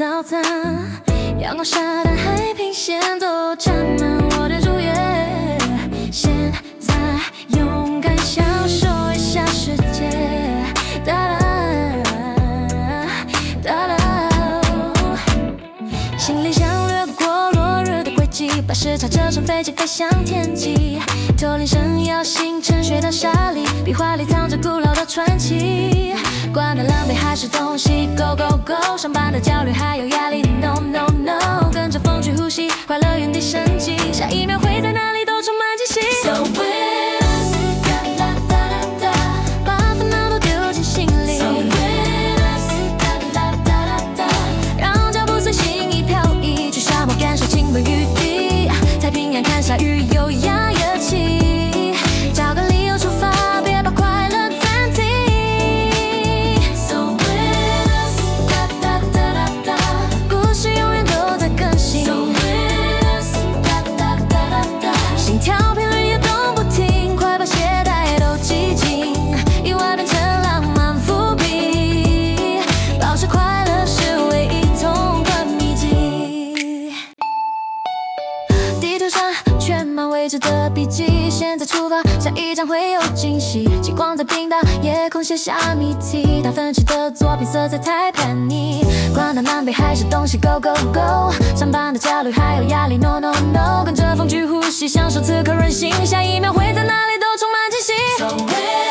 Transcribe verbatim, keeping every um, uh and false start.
早餐，阳光、沙滩、海平线都占满我的主页。现在勇敢享受一下世界，哒啦哒啦，心里想掠过落日的轨迹，把时差折成飞机飞向天际，头领闪耀星辰水的沙粒，壁画里藏着古老的传奇。管他狼狈还是东西 ，Go Go Go！ 上班的焦虑还有压力 ，No No No！ 跟着风去呼吸，快乐原地升级，下一秒会在哪里都充满惊喜。So with us， 哒啦哒啦哒，把烦恼都丢进心里。So with us， 哒啦哒啦哒，让脚步随心意飘逸，去沙漠感受倾盆雨滴，太平洋看下雨优雅乐器，找个理由出发，别把快乐暂停。So with us， 哒哒哒哒哒，故事永远都在更新。So with us， 哒哒哒哒哒，心跳频率也动不停，快把鞋带都系紧，意外变成浪漫伏笔，保持快乐是唯一通关秘籍。地图上全满未知的笔记，现在出发，下一站会有惊喜。极光在冰岛夜空写下谜题，达芬奇的作品色彩太叛逆，管他南北还是东西 ，Go Go Go！ 上班的焦虑还有压力 ，No No No！ 跟着风去呼吸，享受此刻任性，下一秒会在哪里都充满惊喜。So